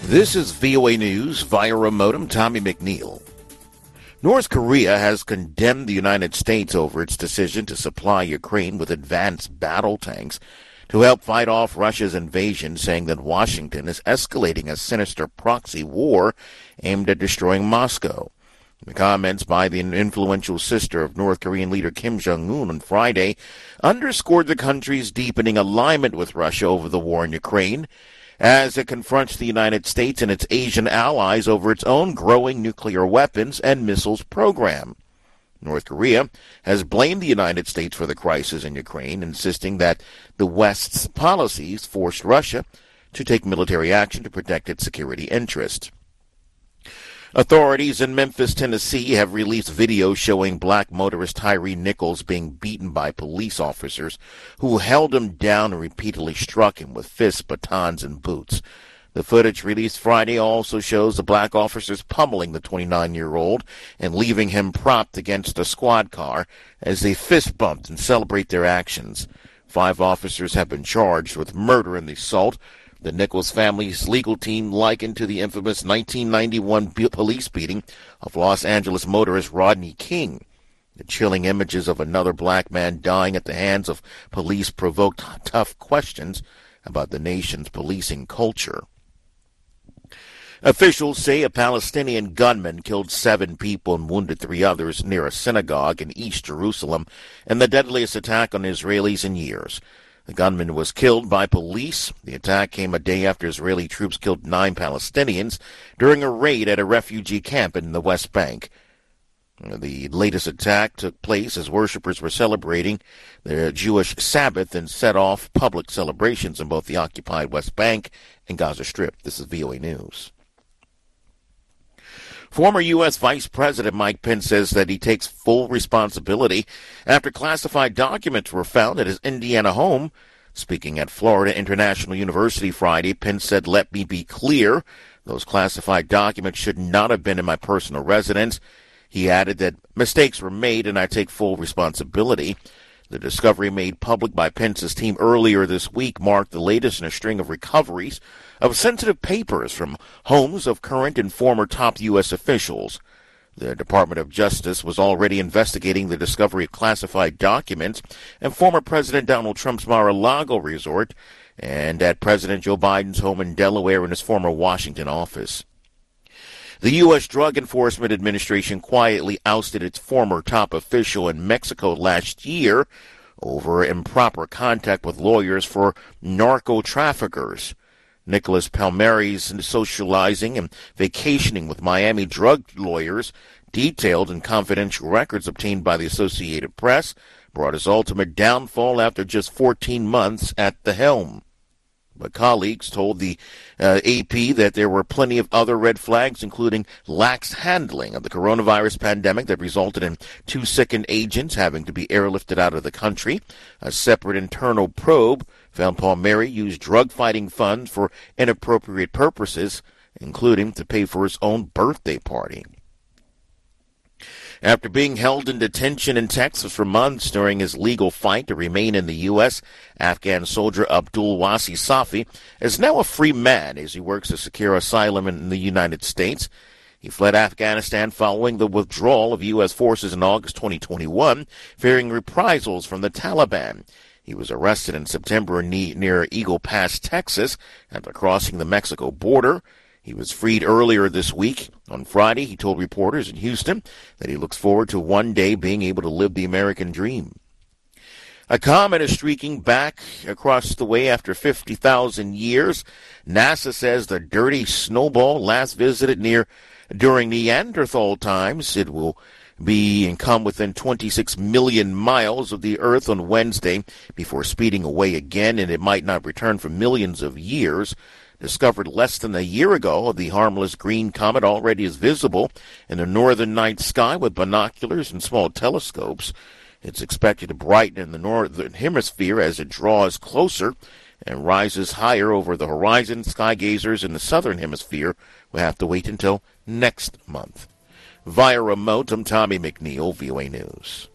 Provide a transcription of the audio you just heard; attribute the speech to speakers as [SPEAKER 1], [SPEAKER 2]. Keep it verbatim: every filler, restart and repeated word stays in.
[SPEAKER 1] This is V O A News via remote. I'm Tommy McNeil. North Korea has condemned the United States over its decision to supply Ukraine with advanced battle tanks to help fight off Russia's invasion, saying that Washington is escalating a sinister proxy war aimed at destroying Moscow. The comments by the influential sister of North Korean leader Kim Jong-un on Friday underscored the country's deepening alignment with Russia over the war in Ukraine, as it confronts the United States and its Asian allies over its own growing nuclear weapons and missiles program. North Korea has blamed the United States for the crisis in Ukraine, insisting that the West's policies forced Russia to take military action to protect its security interests. Authorities in Memphis, Tennessee have released video showing black motorist Tyree Nichols being beaten by police officers who held him down and repeatedly struck him with fists, batons, and boots. The footage released Friday also shows the black officers pummeling the twenty-nine-year-old and leaving him propped against a squad car as they fist bumped and celebrate their actions. Five officers have been charged with murder in the assault. The Nichols family's legal team likened to the infamous nineteen ninety-one police beating of Los Angeles motorist Rodney King. The chilling images of another black man dying at the hands of police provoked tough questions about the nation's policing culture. Officials say a Palestinian gunman killed seven people and wounded three others near a synagogue in East Jerusalem in the deadliest attack on Israelis in years. The gunman was killed by police. The attack came a day after Israeli troops killed nine Palestinians during a raid at a refugee camp in the West Bank. The latest attack took place as worshippers were celebrating their Jewish Sabbath and set off public celebrations in both the occupied West Bank and Gaza Strip. This is V O A News. Former U S Vice President Mike Pence says that he takes full responsibility after classified documents were found at his Indiana home. Speaking at Florida International University Friday, Pence said, "Let me be clear, those classified documents should not have been in my personal residence." He added that mistakes were made and I take full responsibility. The discovery made public by Pence's team earlier this week marked the latest in a string of recoveries of sensitive papers from homes of current and former top U S officials. The Department of Justice was already investigating the discovery of classified documents at former President Donald Trump's Mar-a-Lago resort and at President Joe Biden's home in Delaware and his former Washington office. The U S Drug Enforcement Administration quietly ousted its former top official in Mexico last year over improper contact with lawyers for narco-traffickers. Nicholas Palmieri's socializing and vacationing with Miami drug lawyers, detailed in confidential records obtained by the Associated Press, brought his ultimate downfall after just fourteen months at the helm. But colleagues told the uh, A P that there were plenty of other red flags, including lax handling of the coronavirus pandemic that resulted in two sickened agents having to be airlifted out of the country. A separate internal probe found Palmieri used drug-fighting funds for inappropriate purposes, including to pay for his own birthday party. After being held in detention in Texas for months during his legal fight to remain in the U S, Afghan soldier Abdul Wasi Safi is now a free man as he works to secure asylum in the United States. He fled Afghanistan following the withdrawal of U S forces in August twenty twenty-one, fearing reprisals from the Taliban. He was arrested in September near Eagle Pass, Texas, after crossing the Mexico border. He was freed earlier this week. On Friday, he told reporters in Houston that he looks forward to one day being able to live the American dream. A comet is streaking back across the way after fifty thousand years. NASA says the dirty snowball last visited near during Neanderthal times. It will be and come within twenty-six million miles of the Earth on Wednesday before speeding away again, and it might not return for millions of years. Discovered less than a year ago, the harmless green comet already is visible in the northern night sky with binoculars and small telescopes. It's expected to brighten in the northern hemisphere as it draws closer and rises higher over the horizon. Sky gazers in the southern hemisphere will have to wait until next month. Via remote, I'm Tommy McNeil, V O A News.